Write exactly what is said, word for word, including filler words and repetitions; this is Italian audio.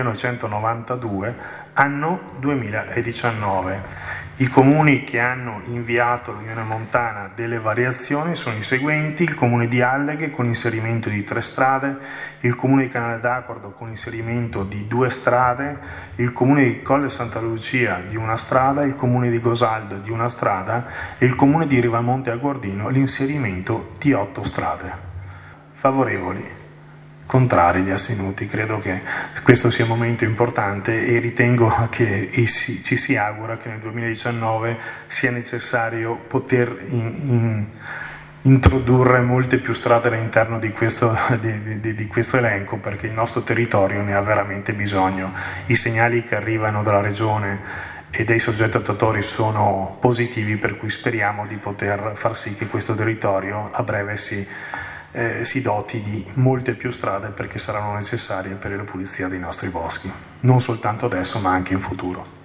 millenovecentonovantadue, anno duemiladiciannove. I comuni che hanno inviato all'Unione Montana delle variazioni sono i seguenti: il comune di Alleghe con inserimento di tre strade, il comune di Canale d'Accordo con inserimento di due strade, il comune di Colle Santa Lucia di una strada, il comune di Gosaldo di una strada e il comune di Rivamonte Agordino l'inserimento di otto strade. Favorevoli? Contrari gli astenuti. Credo che questo sia un momento importante e ritengo che e si, ci si augura che nel duemiladiciannove sia necessario poter in, in, introdurre molte più strade all'interno di questo, di, di, di questo elenco, perché il nostro territorio ne ha veramente bisogno. I segnali che arrivano dalla Regione e dei soggetti attuatori sono positivi, per cui speriamo di poter far sì che questo territorio a breve si Eh, si doti di molte più strade, perché saranno necessarie per la pulizia dei nostri boschi, non soltanto adesso ma anche in futuro.